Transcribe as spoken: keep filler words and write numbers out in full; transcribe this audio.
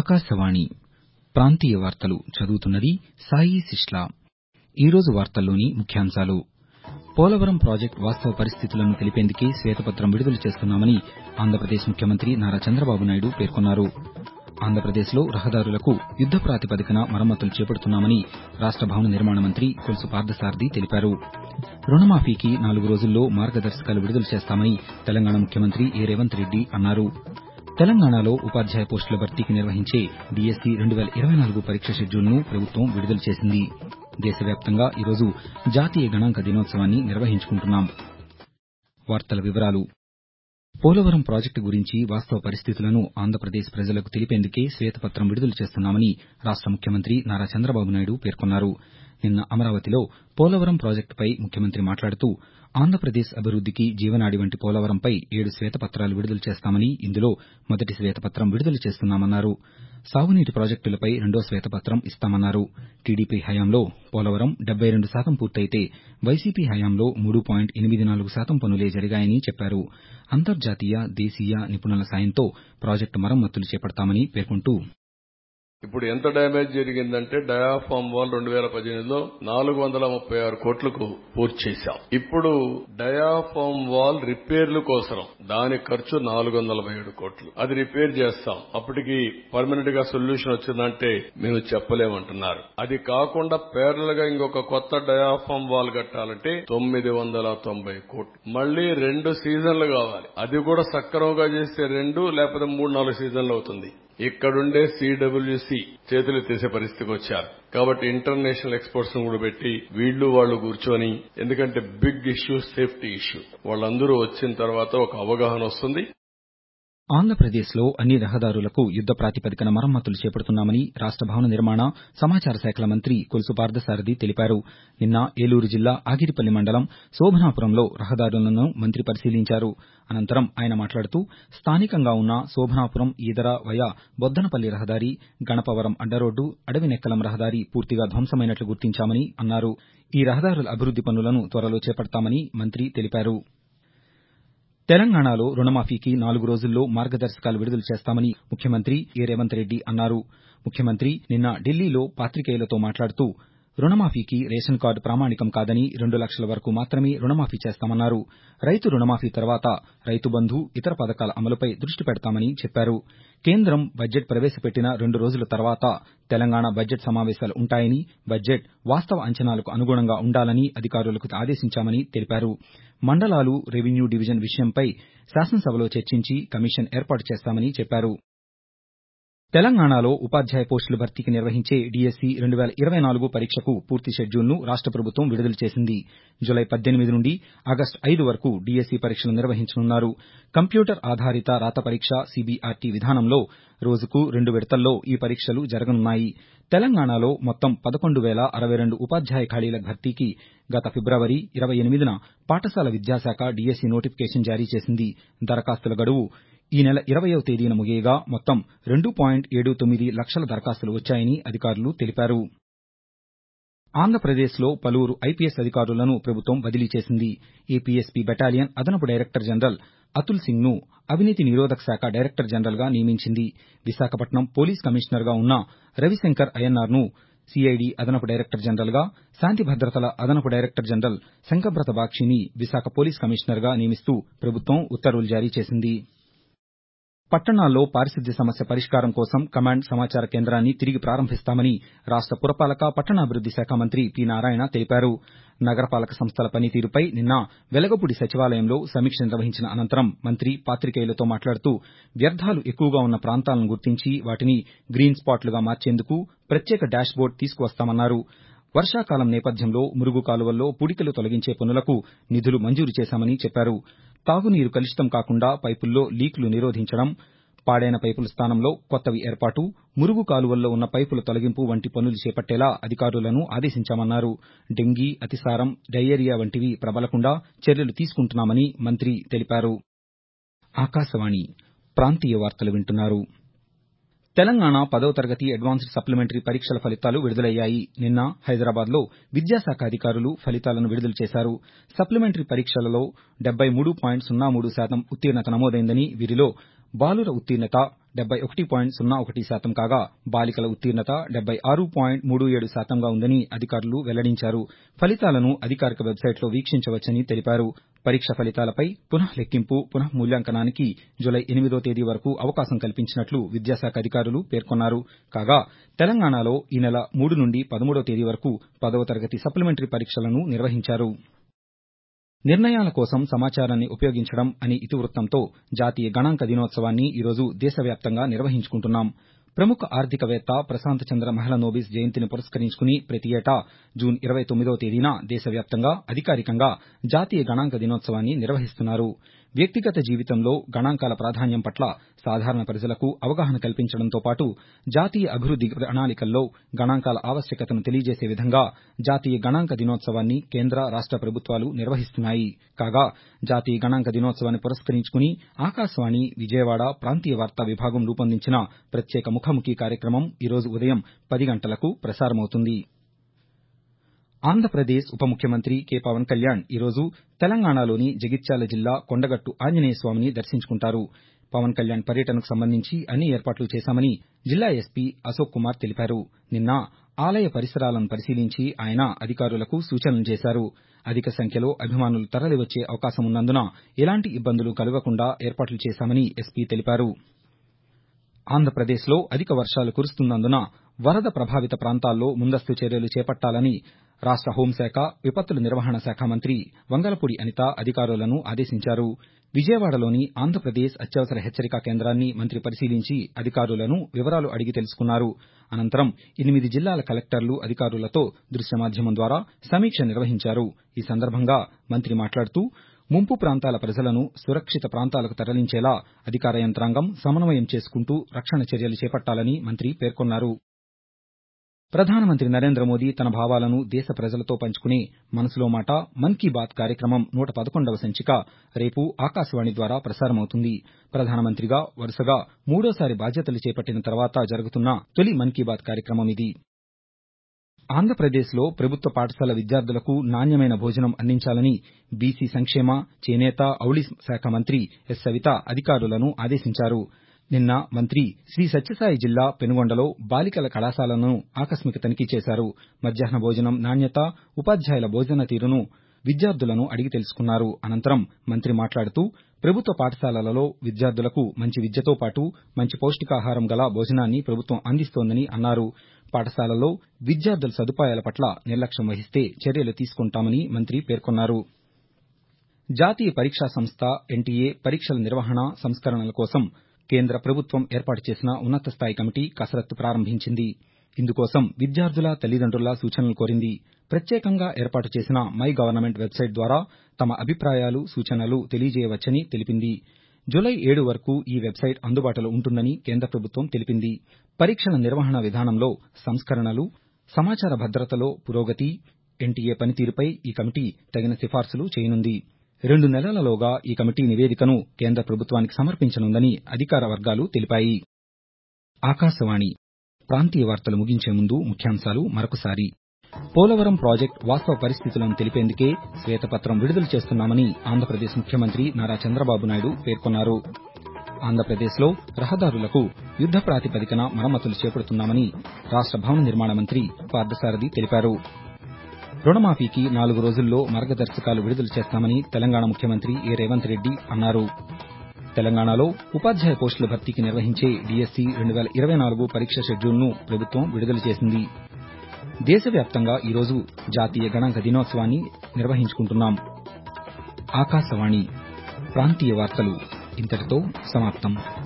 ఆకాశవాణి ప్రాంతీయ వార్తలు చదువుతున్నది సాయి శిష్లా. ఈరోజు వార్తల్లోని ముఖ్యాంశాలు. పోలవరం ప్రాజెక్టు వాస్తవ పరిస్థితులను తెలిపేందుకే శ్వేతపత్రం విడుదల చేస్తున్నామని ఆంధ్రప్రదేశ్ ముఖ్యమంత్రి నారా చంద్రబాబు నాయుడు పేర్కొన్నారు. ఆంధ్రప్రదేశ్లో రహదారులకు యుద్ద ప్రాతిపదికన మరమ్మతులు చేపడుతున్నామని రాష్ట భవన నిర్మాణ మంత్రి కొలుసు పార్థసారథి తెలిపారు. రుణమాఫీకి నాలుగు రోజుల్లో మార్గదర్శకాలు విడుదల చేస్తామని తెలంగాణ ముఖ్యమంత్రి ఏ రేవంత్ రెడ్డి అన్నారు. తెలంగాణలో ఉపాధ్యాయ పోస్టుల భర్తీకి నిర్వహించే డీఎస్సీ రెండు వేల ఇరవై నాలుగు పరీక్ష షెడ్యూల్ను ప్రభుత్వం విడుదల చేసింది. దేశవ్యాప్తంగా ఈరోజు జాతీయ గణాంక దినోత్సవాన్ని నిర్వహించుకుంటున్నాం. పోలవరం ప్రాజెక్టు గురించి వాస్తవ పరిస్థితులను ఆంధ్రప్రదేశ్ ప్రజలకు తెలిపేందుకే శ్వేతపత్రం విడుదల చేస్తున్నామని రాష్ట ముఖ్యమంత్రి నారా చంద్రబాబు నాయుడు పేర్కొన్నారు. నిన్న అమరావతిలో పోలవరం ప్రాజెక్టుపై ముఖ్యమంత్రి మాట్లాడుతూ ఆంధ్రప్రదేశ్ అభివృద్దికి జీవనాడి వంటి పోలవరంపై ఏడు శ్వేతపత్రాలు విడుదల చేస్తామని, ఇందులో మొదటి శ్వేతపత్రం విడుదల చేస్తున్నామన్నారు. సాగునీటి ప్రాజెక్టులపై రెండో శ్వేతపత్రం ఇస్తామన్నారు. టీడీపీ హయాంలో పోలవరం డెబ్బై రెండు శాతం పూర్తయితే వైసీపీ హయాంలో మూడు పాయింట్ ఎనిమిది నాలుగు శాతం పనులే జరిగాయని చెప్పారు. అంతర్జాతీయ, దేశీయ నిపుణుల సాయంతో ప్రాజెక్టు మరమ్మతులు చేపడతామని పేర్కొంటూ ఇప్పుడు ఎంత డ్యామేజ్ జరిగిందంటే డయాఫామ్ వాల్ రెండు వేల పద్దెనిమిదిలో నాలుగు వందల ముప్పై ఆరు కోట్లకు పూర్తి చేశాం. ఇప్పుడు డయాఫామ్ వాల్ రిపేర్ల కోసం దాని ఖర్చు నాలుగు వందల ఏడు కోట్లు. అది రిపేర్ చేస్తాం. అప్పటికి పర్మనెంట్ గా సొల్యూషన్ వచ్చిందంటే మేము చెప్పలేమంటున్నారు. అది కాకుండా పేర్లల్ గా ఇంకొక కొత్త డయాఫామ్ వాల్ కట్టాలంటే తొమ్మిది వందల తొంభై కోట్లు. మళ్లీ రెండు సీజన్లు కావాలి. అది కూడా సక్రమంగా చేస్తే రెండు లేకపోతే మూడు నాలుగు సీజన్లు అవుతుంది. ఇక్కడుండే సిడబ్ల్యూసీ చేతులు తీసే పరిస్థితికి వచ్చారు. కాబట్టి ఇంటర్నేషనల్ ఎక్స్పర్ట్స్ కూడా పెట్టి వీళ్లు వాళ్లు కూర్చొని, ఎందుకంటే బిగ్ ఇష్యూ సేఫ్టీ ఇష్యూ, వాళ్ళందరూ వచ్చిన తర్వాత ఒక అవగాహన వస్తుంది. ఆంధ్రప్రదేశ్లో అన్ని రహదారులకు యుద్ద ప్రాతిపదికన మరమ్మతులు చేపడుతున్నామని రాష్ట భవన నిర్మాణ, సమాచార శాఖల మంత్రి కొలుసు పార్థసారథి తెలిపారు. నిన్న ఏలూరు జిల్లా ఆగిరిపల్లి మండలం శోభనాపురంలో రహదారులను మంత్రి పరిశీలించారు. అనంతరం ఆయన మాట్లాడుతూ స్థానికంగా ఉన్న శోభనాపురం ఈదర వయా బొద్దనపల్లి రహదారి, గణపవరం అడ్డరోడ్డు, అడవినెక్కలం రహదారి పూర్తిగా ధ్వంసమైనట్లు గుర్తించామని అన్నారు. ఈ రహదారుల అభివృద్ది పనులను త్వరలో చేపడతామని మంత్రి తెలిపారు. తెలంగాణలో రుణమాఫీకి నాలుగు రోజుల్లో మార్గదర్శకాలు విడుదల చేస్తామని ముఖ్యమంత్రి ఏ రేవంత్ రెడ్డి అన్నారు. ముఖ్యమంత్రి నిన్న ఢిల్లీలో పాతికేయులతో మాట్లాడుతూ రుణమాఫీకి రేషన్ కార్డు ప్రామాణికం కాదని, రెండు లక్షల వరకు మాత్రమే రుణమాఫీ చేస్తామన్నారు. రైతు రుణమాఫీ తర్వాత రైతు బంధు, ఇతర పథకాల అమలుపై దృష్టి పెడతామని చెప్పారు. కేంద్రం బడ్జెట్ ప్రవేశపెట్టిన రెండు రోజుల తర్వాత తెలంగాణ బడ్జెట్ సమావేశాలు ఉంటాయని, బడ్జెట్ వాస్తవ అంచనాలకు అనుగుణంగా ఉండాలని అధికారులకు ఆదేశించామని తెలిపారు. మండలాలు, రెవెన్యూ డివిజన్ విషయంపై శాసనసభలో చర్చించి కమిషన్ ఏర్పాటు చేస్తామని చెప్పారు. తెలంగాణలో ఉపాధ్యాయ పోస్టుల భర్తీకి నిర్వహించే డీఎస్సీ రెండు వేల ఇరవై నాలుగు పరీక్షకు పూర్తి షెడ్యూల్ను రాష్ట ప్రభుత్వం విడుదల చేసింది. జులై పద్దెనిమిది నుండి ఆగస్టు ఐదు వరకు డీఎస్సీ పరీక్షలు నిర్వహించనున్నారు. కంప్యూటర్ ఆధారిత రాత పరీక్ష సీబీఆర్టీ విధానంలో రోజుకు రెండు విడతల్లో ఈ పరీక్షలు జరగనున్నాయి. తెలంగాణలో మొత్తం పదకొండు వేల అరవై రెండు ఉపాధ్యాయ ఖాళీల భర్తీకి గత ఫిబ్రవరి ఇరవై ఎనిమిదిన పాఠశాల విద్యాశాఖ డీఎస్సీ నోటిఫికేషన్ జారీ చేసింది. దరఖాస్తుల గడువు ఈ నెల ఇరవైవ తేదీన ముగియగా మొత్తం రెండు పాయింట్ ఏడు తొమ్మిది లక్షల దరఖాస్తులు వచ్చాయని అధికారులు తెలిపారు. ఆంధ్రప్రదేశ్లో పలువురు ఐపీఎస్ అధికారులను ప్రభుత్వం బదిలీ చేసింది. ఏపీఎస్పీ బెటాలియన్ అదనపు డైరెక్టర్ జనరల్ అతుల్ సింగ్ను అవినీతి నిరోధక శాఖ డైరెక్టర్ జనరల్గా నియమించింది. విశాఖపట్నం పోలీస్ కమిషనర్గా ఉన్న రవిశంకర్ అయ్యన్నార్ను సీఐడీ అదనపు డైరెక్టర్ జనరల్గా, శాంతి భద్రతల అదనపు డైరెక్టర్ జనరల్ శంకబ్రత బాక్షిని విశాఖ పోలీస్ కమిషనర్గా నియమిస్తూ ప్రభుత్వం ఉత్తర్వులు జారీ చేసింది. పట్టణాల్లో పారిశుద్ధ్య సమస్య పరిష్కారం కోసం కమాండ్ సమాచార కేంద్రాన్ని తిరిగి ప్రారంభిస్తామని రాష్ట పురపాలక, పట్టణాభివృద్ది శాఖ మంత్రి పి నారాయణ తెలిపారు. నగరపాలక సంస్థల పనితీరుపై నిన్న వెలగపూడి సచివాలయంలో సమీక్ష నిర్వహించిన అనంతరం మంత్రి పాతికేయులతో మాట్లాడుతూ వ్యర్థాలు ఎక్కువగా ఉన్న ప్రాంతాలను గుర్తించి వాటిని గ్రీన్ స్పాట్లుగా మార్చేందుకు ప్రత్యేక డాష్ బోర్డు తీసుకువస్తామన్నారు. వర్షాకాలం నేపథ్యంలో మురుగు కాలువల్లో పూడికలు తొలగించే పనులకు నిధులు మంజూరు చేశామని చెప్పారు. తాగునీరు కలుషితం కాకుండా పైపుల్లో లీకులు నిరోధించడం, పాడైన పైపుల స్థానంలో కొత్తవి ఏర్పాటు, మురుగు కాలువల్లో ఉన్న పైపుల తొలగింపు వంటి పనులు చేపట్టేలా అధికారులను ఆదేశించామన్నారు. డెంగీ, అతిసారం, డయేరియా వంటివి ప్రబలకుండా చర్యలు తీసుకుంటున్నామని మంత్రి తెలిపారు. ఆకాశవాణి ప్రాంతీయ వార్తలు వింటున్నారు. తెలంగాణ పదవ తరగతి అడ్వాన్స్డ్ సప్లిమెంటరీ పరీక్షల ఫలితాలు విడుదలయ్యాయి. నిన్న హైదరాబాద్లో విద్యాశాఖ అధికారులు ఫలితాలను విడుదల చేశారు. సప్లిమెంటరీ పరీక్షలలో డెబ్బై మూడు పాయింట్ సున్నా మూడు శాతం ఉత్తీర్ణత నమోదైందని, వీరిలో బాలుర ఉత్తీర్ణత డెబ్బై ఒకటి పాయింట్ సున్నా ఒకటి శాతం కాగా బాలికల ఉత్తీర్ణత డెబ్బై ఆరు పాయింట్ మూడు ఏడు శాతంగా ఉందని అధికారులు వెల్లడించారు. ఫలితాలను అధికారిక వెబ్సైట్లో వీక్షించవచ్చని తెలిపారు. పరీక్ష ఫలితాలపై పునః లెక్కింపు, పునః మూల్యాంకనానికి జూలై ఎనిమిదో తేదీ వరకు అవకాశం కల్పించినట్లు విద్యాశాఖ అధికారులు పేర్కొన్నారు. కాగా తెలంగాణలో ఈ నెల మూడు నుండి పదమూడో తేదీ వరకు పదవ తరగతి సప్లిమెంటరీ పరీక్షలను నిర్వహించారు. నిర్ణయాల కోసం సమాచారాన్ని ఉపయోగించడం అనే ఇతివృత్తంతో జాతీయ గణాంక దినోత్సవాన్ని ఈరోజు దేశవ్యాప్తంగా నిర్వహించుకుంటున్నాం. ప్రముఖ ఆర్థికవేత్త ప్రశాంత్ చంద్ర మహలనోబిస్ జయంతిని పురస్కరించుకుని ప్రతి ఏటా జూన్ ఇరవై తొమ్మిదో తేదీన దేశవ్యాప్తంగా అధికారికంగా జాతీయ గణాంక దినోత్సవాన్ని నిర్వహిస్తున్నారు. వ్యక్తిగత జీవితంలో గణాంకాల ప్రాధాన్యం పట్ల సాధారణ ప్రజలకు అవగాహన కల్పించడంతో పాటు జాతీయ అభివృద్ది ప్రణాళికల్లో గణాంకాల ఆవశ్యకతను తెలియజేసే విధంగా జాతీయ గణాంక దినోత్సవాన్ని కేంద్ర, రాష్ట ప్రభుత్వాలు నిర్వహిస్తున్నాయి. కాగా జాతీయ గణాంక దినోత్సవాన్ని పురస్కరించుకుని ఆకాశవాణి విజయవాడ ప్రాంతీయ వార్తా విభాగం రూపొందించిన ప్రత్యేక ముఖాముఖి కార్యక్రమం ఈరోజు ఉదయం పది గంటలకు ప్రసారమవుతుంది. ఆంధ్రప్రదేశ్ ఉప ముఖ్యమంత్రి కె పవన్ కళ్యాణ్ ఈరోజు తెలంగాణలోని జగిత్యాల జిల్లా కొండగట్టు ఆంజనేయ స్వామిని దర్శించుకుంటారు. పవన్ కళ్యాణ్ పర్యటనకు సంబంధించి అన్ని ఏర్పాట్లు చేశామని జిల్లా ఎస్పీ అశోక్ కుమార్ తెలిపారు. నిన్న ఆలయ పరిసరాలను పరిశీలించి ఆయన అధికారులకు సూచనలు చేశారు. అధిక సంఖ్యలో అభిమానులు తరలివచ్చే అవకాశం ఉన్నందున ఎలాంటి ఇబ్బందులు కలగకుండా ఏర్పాట్లు చేశామని ఎస్పీ తెలిపారు. ఆంధ్రప్రదేశ్లో అధిక వర్షాలు కురుస్తున్నందున వరద ప్రభావిత ప్రాంతాల్లో ముందస్తు చర్యలు చేపట్టాలని రాష్ట హోంశాఖ, విపత్తుల నిర్వహణ శాఖ మంత్రి వంగలపూడి అనిత అధికారులను ఆదేశించారు. విజయవాడలోని ఆంధ్రప్రదేశ్ అత్యవసర హెచ్చరికా కేంద్రాన్ని మంత్రి పరిశీలించి అధికారులను వివరాలు అడిగి తెలుసుకున్నారు. అనంతరం ఎనిమిది జిల్లాల కలెక్టర్లు అధికారులతో దృశ్య మాధ్యమం ద్వారా సమీక్ష నిర్వహించారు. ఈ సందర్భంగా మంత్రి మాట్లాడుతూ ముంపు ప్రాంతాల ప్రజలను సురక్షిత ప్రాంతాలకు తరలించేలా అధికార యంత్రాంగం సమన్వయం చేసుకుంటూ రక్షణ చర్యలు చేపట్టాలని మంత్రి పేర్కొన్నారు. ప్రధానమంత్రి నరేంద్ర మోదీ తన భావాలను దేశ ప్రజలతో పంచుకునే మనసులో మాట మన్ కీ బాత్ కార్యక్రమం నూట పదకొండవ సంచిక రేపు ఆకాశవాణి ద్వారా ప్రసారమవుతుంది. ప్రధానమంత్రిగా వరుసగా మూడోసారి బాధ్యతలు చేపట్టిన తర్వాత జరుగుతున్న తొలి మన్ కీ బాత్ కార్యక్రమం ఇది. ఆంధ్రప్రదేశ్లో ప్రభుత్వ పాఠశాల విద్యార్థులకు నాణ్యమైన భోజనం అందించాలని బీసీ సంక్షేమ, చేనేత, ఔళి శాఖ మంత్రి ఎస్ సవిత అధికారులను ఆదేశించారు. నిన్న మంత్రి శ్రీ సత్యసాయి జిల్లా పెనుగొండలో బాలికల కళాశాలను ఆకస్మిక తనిఖీ చేశారు. మధ్యాహ్న భోజనం నాణ్యత, ఉపాధ్యాయుల భోజన తీరును విద్యార్థులను అడిగి తెలుసుకున్నారు. అనంతరం మంత్రి మాట్లాడుతూ ప్రభుత్వ పాఠశాలలలో విద్యార్థులకు మంచి విద్యతో పాటు మంచి పౌష్టికాహారం గల భోజనాన్ని ప్రభుత్వం అందిస్తోందని అన్నారు. పాఠశాలల్లో విద్యార్థుల సదుపాయాల పట్ల నిర్లక్ష్యం వహిస్తే చర్యలు తీసుకుంటామని మంత్రి పేర్కొన్నారు. జాతీయ పరీక్షా సంస్థ ఎన్టీఏ పరీక్షల నిర్వహణ, సంస్కరణల కోసం కేంద్ర ప్రభుత్వం ఏర్పాటు చేసిన ఉన్నత స్థాయి కమిటీ కసరత్తు ప్రారంభించింది. ఇందుకోసం విద్యార్థుల తల్లిదండ్రుల సూచనలు కోరింది. ప్రత్యేకంగా ఏర్పాటు చేసిన మై గవర్నమెంట్ వెబ్సైట్ ద్వారా తమ అభిప్రాయాలు, సూచనలు తెలియజేయవచ్చని తెలిపింది. జూలై ఏడు వరకు ఈ వెబ్సైట్ అందుబాటులో ఉంటుందని కేంద్ర ప్రభుత్వం తెలిపింది. పరీక్షల నిర్వహణ విధానంలో సంస్కరణలు, సమాచార భద్రతలో పురోగతి, ఎన్టీఏ పనితీరుపై ఈ కమిటీ తగిన సిఫార్సులు చేయనుంది. రెండు నెలలలోగా ఈ కమిటీ నివేదికను కేంద్ర ప్రభుత్వానికి సమర్పించనుందని అధికార వర్గాలు తెలిపాయి. ఆకాశవాణి ప్రాంతీయ వార్తలు ముగించే ముందు ముఖ్యాంశాలు మరొకసారి. పోలవరం ప్రాజెక్టు వాస్తవ పరిస్థితులను తెలిపేందుకే శ్వేతపత్రం విడుదల చేస్తున్నామని ఆంధ్రప్రదేశ్ ముఖ్యమంత్రి నారా చంద్రబాబు నాయుడు పేర్కొన్నారు. ఆంధ్రప్రదేశ్లో రహదారులకు యుద్ద ప్రాతిపదికన మరమ్మతులు చేపడుతున్నామని రాష్ట భవన నిర్మాణ మంత్రి పార్థసారథి తెలిపారు. రుణమాఫీకి నాలుగు రోజుల్లో మార్గదర్శకాలు విడుదల చేస్తామని తెలంగాణ ముఖ్యమంత్రి ఏ రేవంత్ రెడ్డి అన్నారు. తెలంగాణలో ఉపాధ్యాయ పోస్టుల భర్తీకి నిర్వహించే డీఎస్సీ రెండు వేల ఇరవై నాలుగు పరీక్ష షెడ్యూల్ను ప్రభుత్వం విడుదల చేసింది. దేశవ్యాప్తంగా ఈరోజు జాతీయ గణాంక దినోత్సవాన్ని నిర్వహించుకుంటున్నాం. ఆకాశవాణి ప్రాంతీయ వార్తలు ఇంతటితో సమాప్తం.